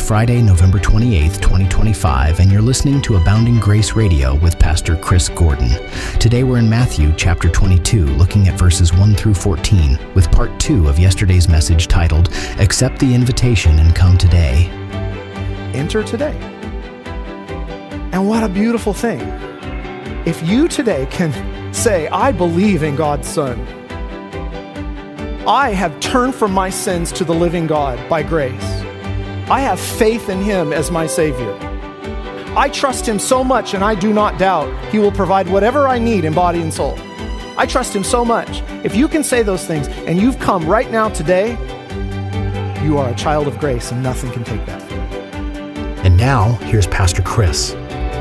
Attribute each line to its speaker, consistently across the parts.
Speaker 1: Friday, November 28th, 2025, and you're listening to Abounding Grace Radio with Pastor Chris Gordon. Today we're in Matthew chapter 22, looking at verses 1 through 14, with part 2 of yesterday's message titled, Accept the Invitation and Come Today.
Speaker 2: Enter today. And what a beautiful thing. If you today can say, I believe in God's Son. I have turned from my sins to the living God by grace. I have faith in Him as my Savior. I trust Him so much, and I do not doubt He will provide whatever I need in body and soul. I trust Him so much. If you can say those things, and you've come right now today, you are a child of grace, and nothing can take that from you.
Speaker 1: And now, here's Pastor Chris.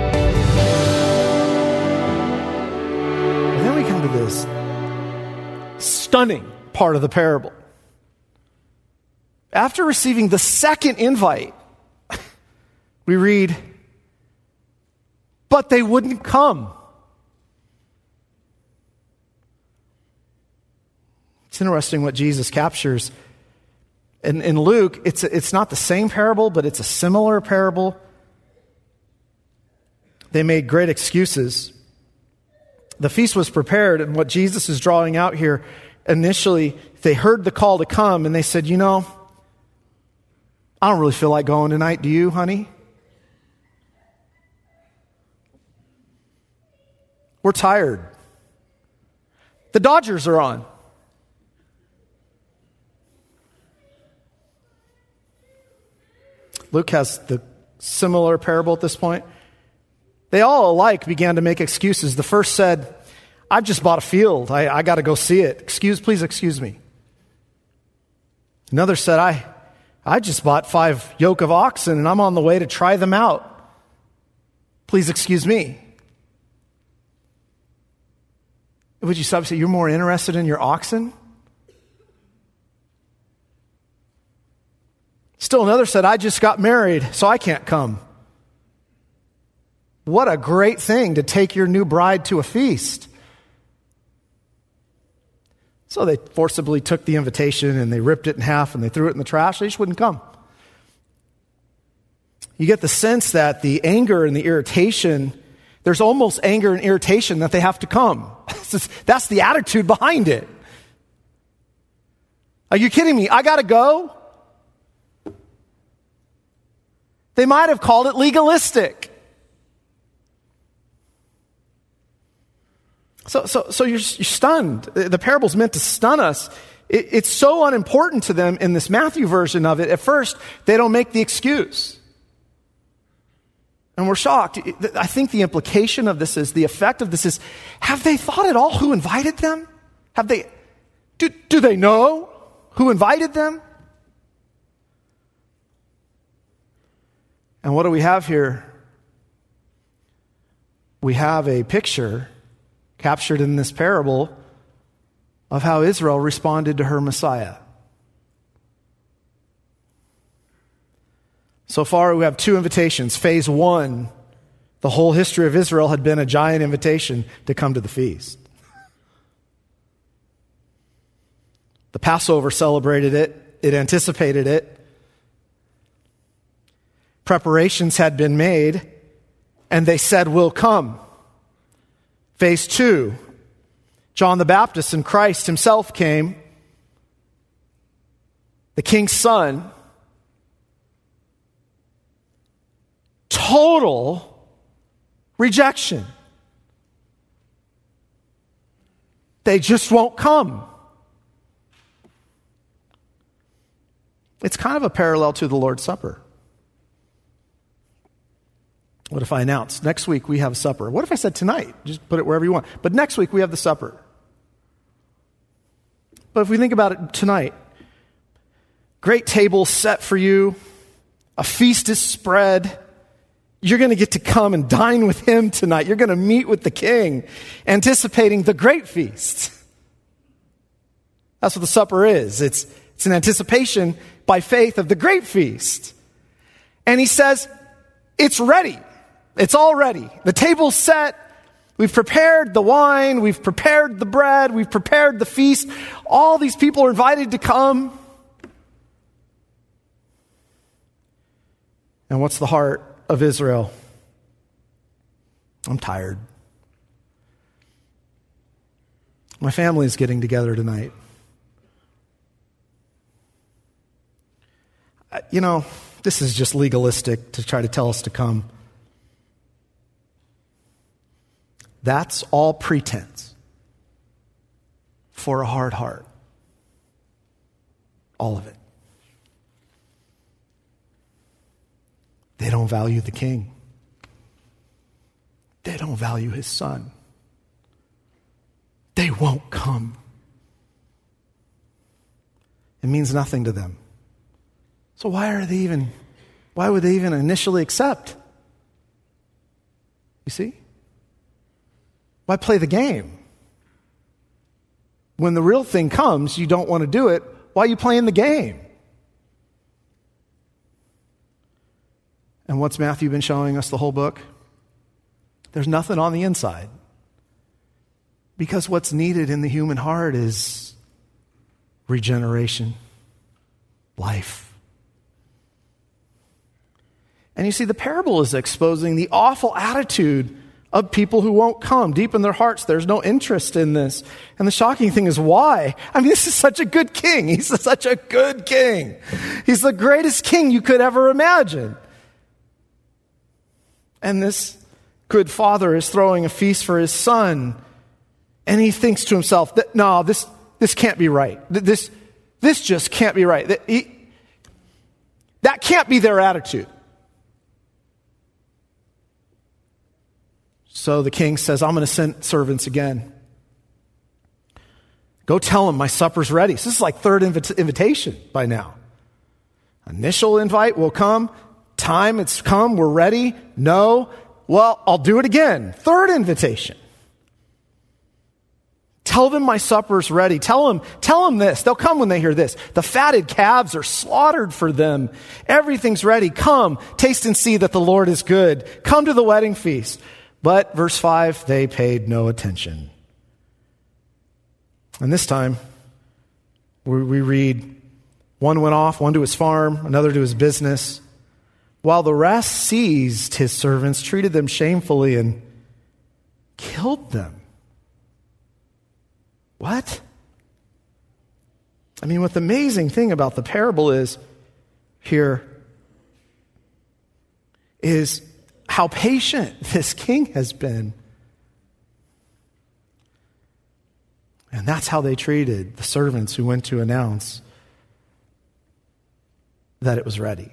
Speaker 2: And then we come to this stunning part of the parable. After receiving the second invite, we read, but they wouldn't come. It's interesting what Jesus captures. In Luke, it's not the same parable, but it's a similar parable. They made great excuses. The feast was prepared, and what Jesus is drawing out here, initially, they heard the call to come, and they said, I don't really feel like going tonight. Do you, honey? We're tired. The Dodgers are on. Luke has the similar parable at this point. They all alike began to make excuses. The first said, I've just bought a field. I got to go see it. Please excuse me. Another said, I just bought 5 yoke of oxen and I'm on the way to try them out. Please excuse me. Would you stop and say, you're more interested in your oxen? Still another said, I just got married, so I can't come. What a great thing to take your new bride to a feast. So they forcibly took the invitation and they ripped it in half and they threw it in the trash. They just wouldn't come. You get the sense that the anger and the irritation, there's almost anger and irritation that they have to come. That's the attitude behind it. Are you kidding me? I got to go? They might have called it legalistic. So you're stunned. The parable's meant to stun us. It's so unimportant to them in this Matthew version of it. At first, they don't make the excuse. And we're shocked. I think the implication of this is, the effect of this is, have they thought at all who invited them? Do they know who invited them? And what do we have here? We have a picture captured in this parable of how Israel responded to her Messiah. So far, we have 2 invitations. Phase 1, the whole history of Israel had been a giant invitation to come to the feast. The Passover celebrated it. It anticipated it. Preparations had been made, and they said, we'll come. Phase 2, John the Baptist and Christ himself came. The king's son. Total rejection. They just won't come. It's kind of a parallel to the Lord's Supper. What if I announced, next week we have supper? What if I said tonight? Just put it wherever you want. But next week we have the supper. But if we think about it tonight, great table set for you. A feast is spread. You're going to get to come and dine with Him tonight. You're going to meet with the King, anticipating the great feast. That's what the supper is. It's an anticipation by faith of the great feast. And He says, it's ready. It's all ready. The table's set. We've prepared the wine. We've prepared the bread. We've prepared the feast. All these people are invited to come. And what's the heart of Israel? I'm tired. My family is getting together tonight. This is just legalistic to try to tell us to come. That's all pretense for a hard heart. All of it. They don't value the King. They don't value his Son. They won't come. It means nothing to them. So why would they even initially accept? You see? Why play the game? When the real thing comes, you don't want to do it. Why are you playing the game? And what's Matthew been showing us the whole book? There's nothing on the inside. Because what's needed in the human heart is regeneration, life. And you see, the parable is exposing the awful attitude of people who won't come. Deep in their hearts, there's no interest in this. And the shocking thing is why? I mean, this is such a good king. He's such a good king. He's the greatest king you could ever imagine. And this good father is throwing a feast for his son. And he thinks to himself, no, this can't be right. This just can't be right. That can't be their attitude. So the king says, I'm going to send servants again. Go tell them my supper's ready. So this is like third invitation by now. Initial invite will come. Time, it's come. We're ready. No. Well, I'll do it again. Third invitation. Tell them my supper's ready. Tell them this. They'll come when they hear this. The fatted calves are slaughtered for them. Everything's ready. Come, taste and see that the Lord is good. Come to the wedding feast. But, verse 5, they paid no attention. And this time, we read, one went off, one to his farm, another to his business, while the rest seized his servants, treated them shamefully, and killed them. What? I mean, what the amazing thing about the parable is how patient this king has been. And that's how they treated the servants who went to announce that it was ready.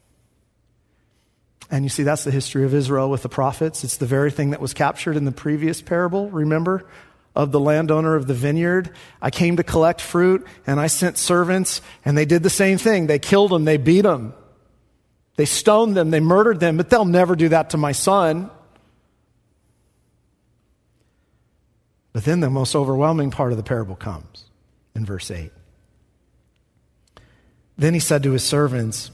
Speaker 2: And you see, that's the history of Israel with the prophets. It's the very thing that was captured in the previous parable, remember, of the landowner of the vineyard. I came to collect fruit, and I sent servants, and they did the same thing. They killed them, they beat them. They stoned them, they murdered them, but they'll never do that to my son. But then the most overwhelming part of the parable comes in verse 8. Then he said to his servants,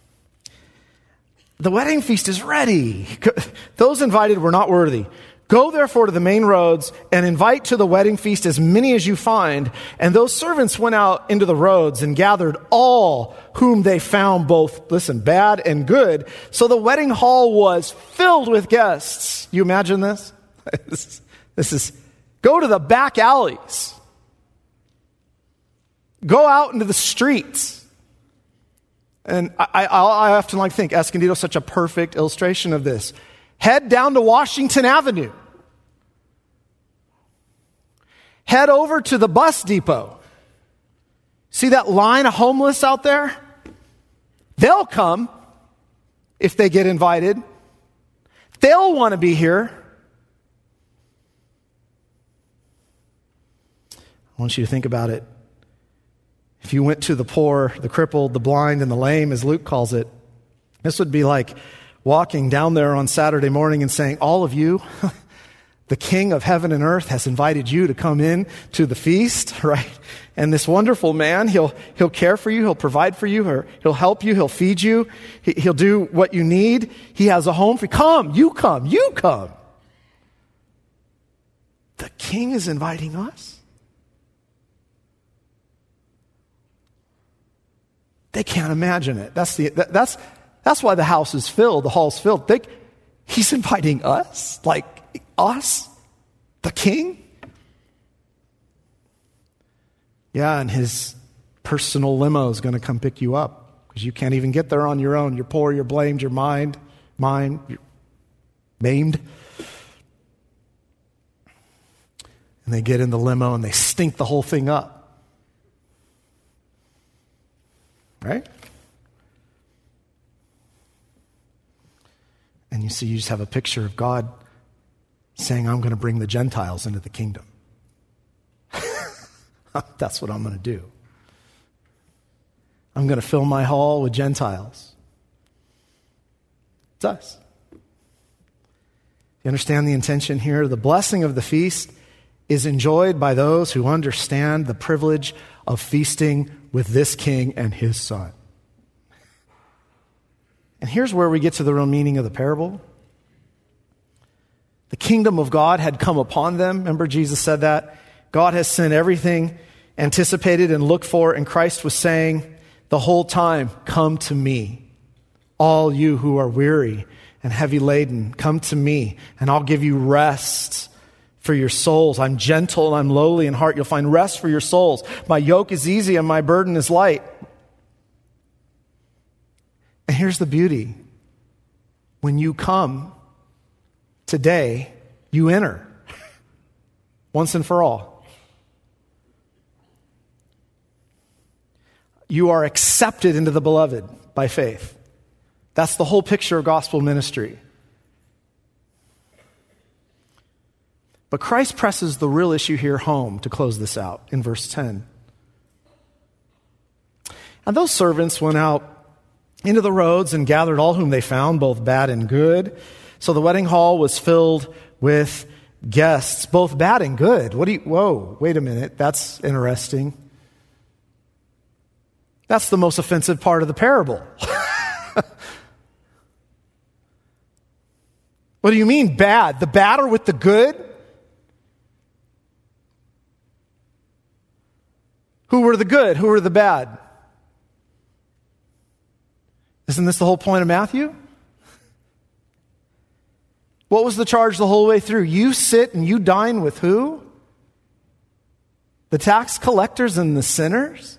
Speaker 2: the wedding feast is ready. Those invited were not worthy. Go therefore to the main roads and invite to the wedding feast as many as you find. And those servants went out into the roads and gathered all whom they found, both, bad and good. So the wedding hall was filled with guests. You imagine this? This is, go to the back alleys. Go out into the streets. And I often think Escondido is such a perfect illustration of this. Head down to Washington Avenue. Head over to the bus depot. See that line of homeless out there? They'll come if they get invited. They'll want to be here. I want you to think about it. If you went to the poor, the crippled, the blind, and the lame, as Luke calls it, this would be like walking down there on Saturday morning and saying, all of you, the King of heaven and earth has invited you to come in to the feast, right? And this wonderful man, he'll care for you, he'll provide for you, or he'll help you, he'll feed you, he'll do what you need. He has a home for you. Come, you come, you come. The King is inviting us. They can't imagine it. That's That's why the house is filled, the hall's filled. He's inviting us, like us, the king. Yeah, and his personal limo is going to come pick you up because you can't even get there on your own. You're poor, you're blamed, you're maimed. And they get in the limo and they stink the whole thing up. Right? And you see, you just have a picture of God saying, I'm going to bring the Gentiles into the kingdom. That's what I'm going to do. I'm going to fill my hall with Gentiles. It's us. You understand the intention here? The blessing of the feast is enjoyed by those who understand the privilege of feasting with this king and his son. And here's where we get to the real meaning of the parable. The kingdom of God had come upon them. Remember, Jesus said that? God has sent everything anticipated and looked for, and Christ was saying the whole time, come to me, all you who are weary and heavy laden, come to me, and I'll give you rest for your souls. I'm gentle and I'm lowly in heart. You'll find rest for your souls. My yoke is easy and my burden is light. And here's the beauty. When you come today, you enter once and for all. You are accepted into the beloved by faith. That's the whole picture of gospel ministry. But Christ presses the real issue here home to close this out in verse 10. And those servants went out into the roads and gathered all whom they found, both bad and good. So the wedding hall was filled with guests, both bad and good. Whoa, wait a minute. That's interesting. That's the most offensive part of the parable. What do you mean bad? The bad are with the good? Who were the good? Who were the bad? Isn't this the whole point of Matthew? What was the charge the whole way through? You sit and you dine with who? The tax collectors and the sinners?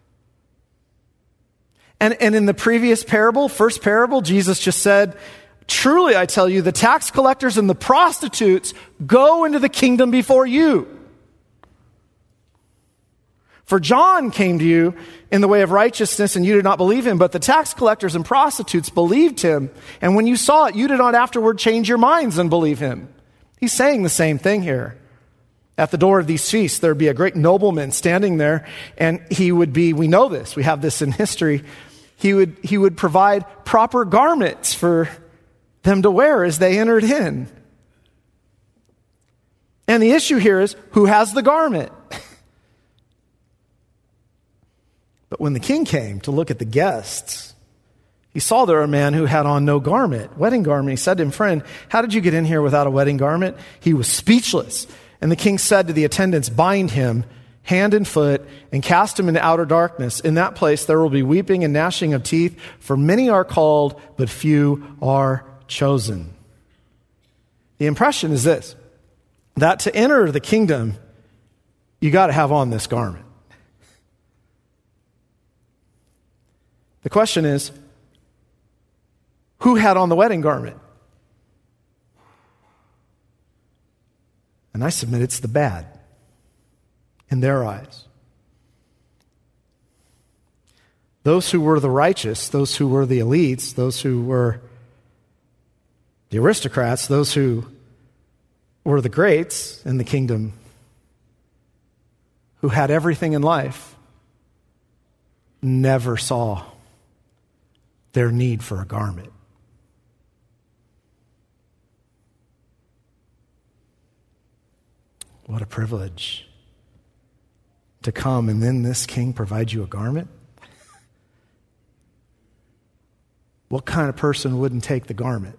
Speaker 2: And in the previous parable, first parable, Jesus just said, truly I tell you, the tax collectors and the prostitutes go into the kingdom before you. For John came to you in the way of righteousness, and you did not believe him, but the tax collectors and prostitutes believed him. And when you saw it, you did not afterward change your minds and believe him. He's saying the same thing here. At the door of these feasts, there would be a great nobleman standing there, and he would be, we know this, we have this in history, he would provide proper garments for them to wear as they entered in. And the issue here is, who has the garment? But when the king came to look at the guests, he saw there a man who had on no garment, wedding garment. He said to him, friend, how did you get in here without a wedding garment? He was speechless. And the king said to the attendants, bind him hand and foot and cast him into outer darkness. In that place there will be weeping and gnashing of teeth, for many are called, but few are chosen. The impression is this, that to enter the kingdom, you got to have on this garment. The question is, who had on the wedding garment? And I submit it's the bad in their eyes. Those who were the righteous, those who were the elites, those who were the aristocrats, those who were the greats in the kingdom, who had everything in life, never saw their need for a garment. What a privilege to come and then this king provides you a garment. What kind of person wouldn't take the garment?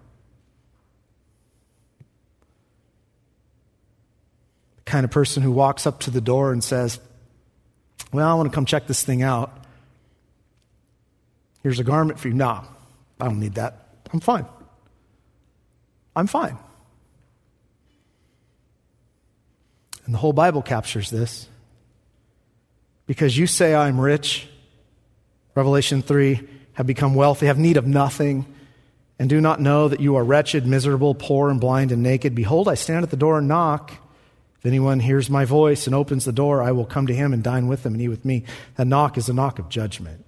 Speaker 2: The kind of person who walks up to the door and says, well, I want to come check this thing out. Here's a garment for you. No, I don't need that. I'm fine. I'm fine. And the whole Bible captures this. Because you say I'm rich, Revelation 3, have become wealthy, have need of nothing, and do not know that you are wretched, miserable, poor, and blind, and naked. Behold, I stand at the door and knock. If anyone hears my voice and opens the door, I will come to him and dine with him and he with me. That knock is a knock of judgment.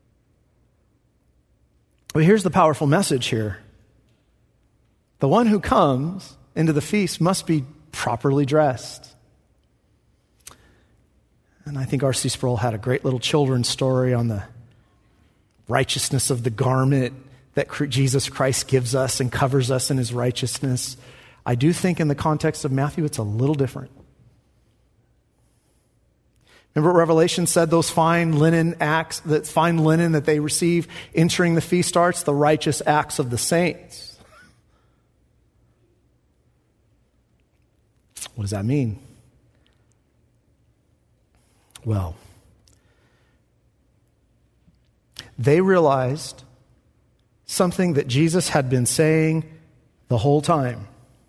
Speaker 2: But here's the powerful message here. The one who comes into the feast must be properly dressed. And I think R.C. Sproul had a great little children's story on the righteousness of the garment that Jesus Christ gives us and covers us in his righteousness. I do think in the context of Matthew, it's a little different. Remember what Revelation said, those fine linen acts, that fine linen that they receive entering the feast arts, the righteous acts of the saints. What does that mean? Well, they realized something that Jesus had been saying the whole time.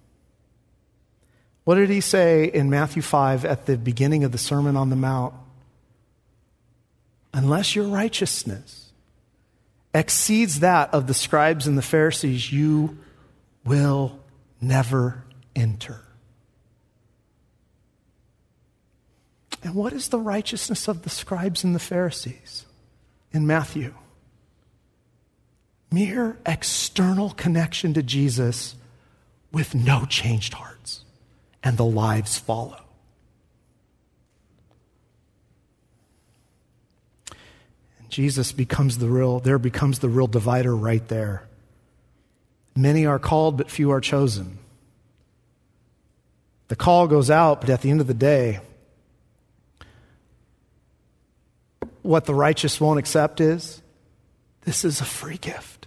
Speaker 2: What did he say in Matthew 5 at the beginning of the Sermon on the Mount? Unless your righteousness exceeds that of the scribes and the Pharisees, you will never enter. And what is the righteousness of the scribes and the Pharisees in Matthew? Mere external connection to Jesus with no changed hearts, and the lives follow. And Jesus becomes the real divider right there. Many are called, but few are chosen. The call goes out, but at the end of the day, what the righteous won't accept is, this is a free gift.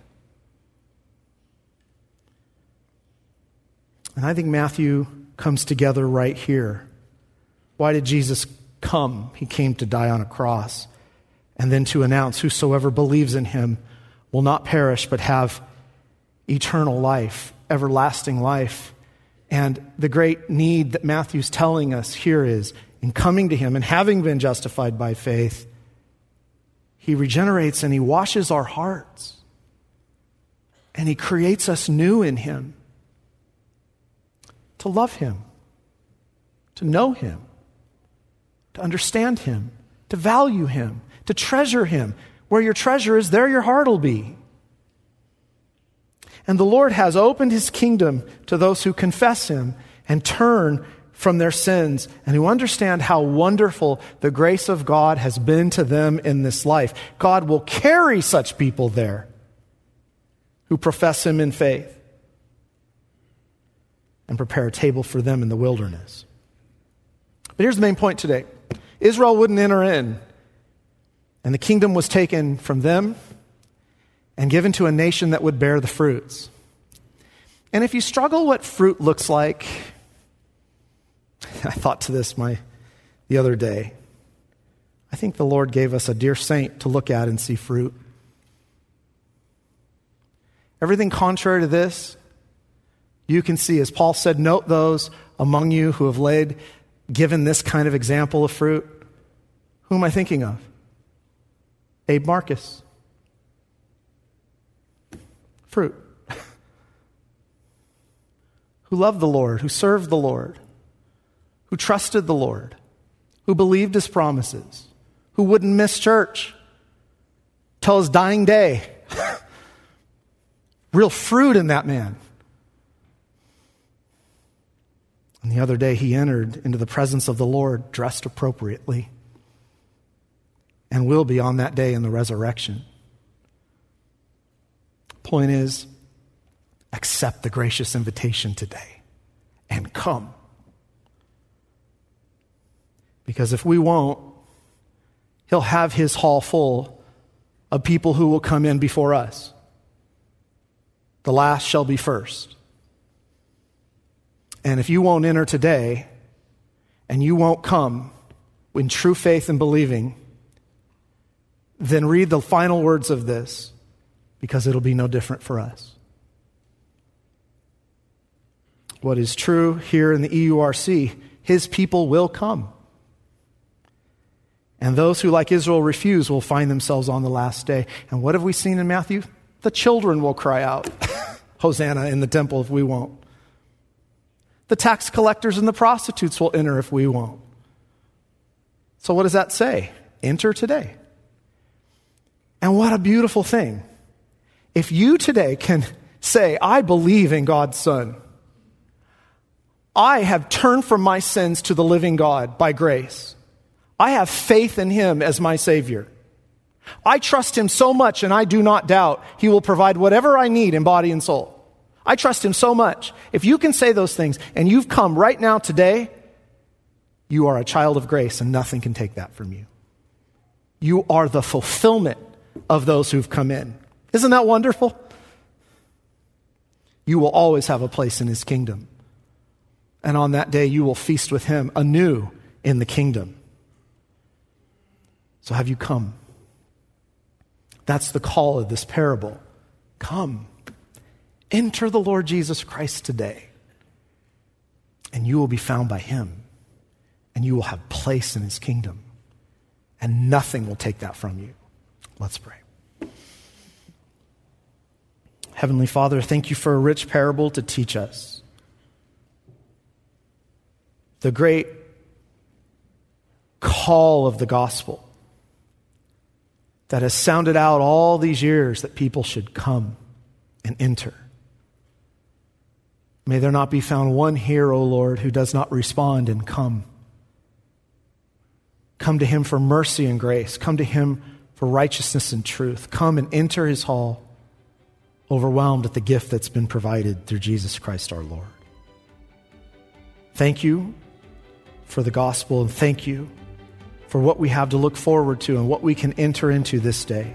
Speaker 2: And I think Matthew comes together right here. Why did Jesus come? He came to die on a cross and then to announce whosoever believes in him will not perish but have eternal life, everlasting life. And the great need that Matthew's telling us here is, in coming to him and having been justified by faith, he regenerates and he washes our hearts. And he creates us new in him. To love him. To know him. To understand him. To value him. To treasure him. Where your treasure is, there your heart will be. And the Lord has opened his kingdom to those who confess him and turn from their sins and who understand how wonderful the grace of God has been to them in this life. God will carry such people there who profess him in faith and prepare a table for them in the wilderness. But here's the main point today. Israel wouldn't enter in, and the kingdom was taken from them and given to a nation that would bear the fruits. And if you struggle what fruit looks like, I thought to this the other day. I think the Lord gave us a dear saint to look at and see fruit. Everything contrary to this, you can see, as Paul said, note those among you who have given this kind of example of fruit. Who am I thinking of? Abe Marcus. Fruit. Who loved the Lord, who served the Lord, who trusted the Lord, who believed his promises, who wouldn't miss church till his dying day. Real fruit in that man. And the other day he entered into the presence of the Lord dressed appropriately and will be on that day in the resurrection. Point is, accept the gracious invitation today and come. Because if we won't, he'll have his hall full of people who will come in before us. The last shall be first. And if you won't enter today, and you won't come in true faith and believing, then read the final words of this. because it'll be no different for us. What is true here in the EURC, his people will come. And those who, like Israel, refuse will find themselves on the last day. And what have we seen in Matthew? The children will cry out, Hosanna in the temple if we won't. The tax collectors and the prostitutes will enter if we won't. So what does that say? Enter today. And what a beautiful thing. If you today can say, I believe in God's Son. I have turned from my sins to the living God by grace. I have faith in him as my Savior. I trust him so much, and I do not doubt he will provide whatever I need in body and soul. I trust him so much. If you can say those things and you've come right now today, you are a child of grace and nothing can take that from you. You are the fulfillment of those who've come in. Isn't that wonderful? You will always have a place in his kingdom. And on that day, you will feast with him anew in the kingdom. So have you come? That's the call of this parable. Come. Enter the Lord Jesus Christ today. And you will be found by him. And you will have place in his kingdom. And nothing will take that from you. Let's pray. Heavenly Father, thank you for a rich parable to teach us the great call of the gospel that has sounded out all these years that people should come and enter. May there not be found one here, O Lord, who does not respond and come. Come to him for mercy and grace. Come to him for righteousness and truth. Come and enter his hall, overwhelmed at the gift that's been provided through Jesus Christ our Lord. Thank you for the gospel, and thank you for what we have to look forward to and what we can enter into this day.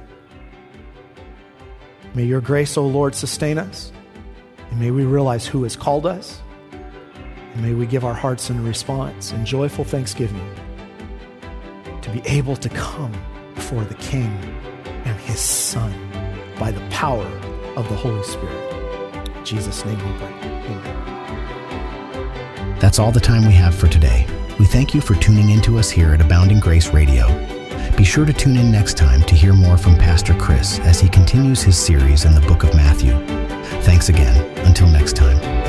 Speaker 2: May your grace, O Lord, sustain us, and may we realize who has called us, and may we give our hearts in response in joyful thanksgiving to be able to come before the King and his Son by the power of the Holy Spirit. In Jesus' name we pray. Amen.
Speaker 1: That's all the time we have for today. We thank you for tuning in to us here at Abounding Grace Radio. Be sure to tune in next time to hear more from Pastor Chris as he continues his series in the book of Matthew. Thanks again. Until next time.